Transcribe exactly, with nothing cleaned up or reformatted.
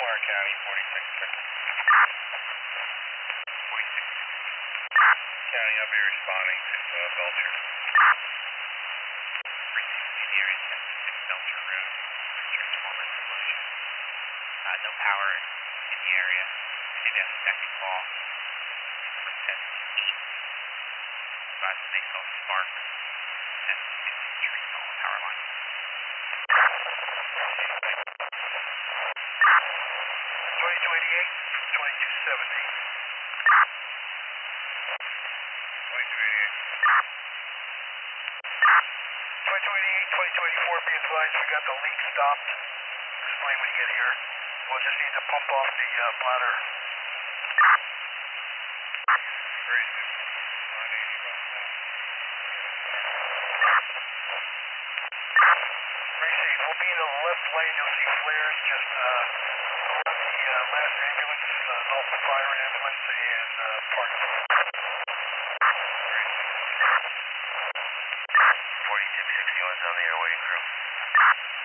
Warren County, forty-six fifty. forty-six County, I'll be responding to uh, Belcher. three sixty, the area seventy-six Belcher Road, transformer explosion. Uh, no power in the area. We did have a second call from Tennessee East. Advised that they saw sparks. Tennessee East is trees on the power line. twenty-two eighty-eight, twenty-two seventy. twenty-two eighty-eight. twenty-two eighty-eight, twenty-two eighty-four, be advised we got the leak stopped. Explain when you get here. We'll just need to pump off the uh, bladder. Great. nine eighty right now. Receive. We'll be in the left lane. You'll see flares just uh, around the uh, last ambulance, uh, Alpha Fire ambulance, and uh, park. forty-six sixty-one's on the air waiting crew.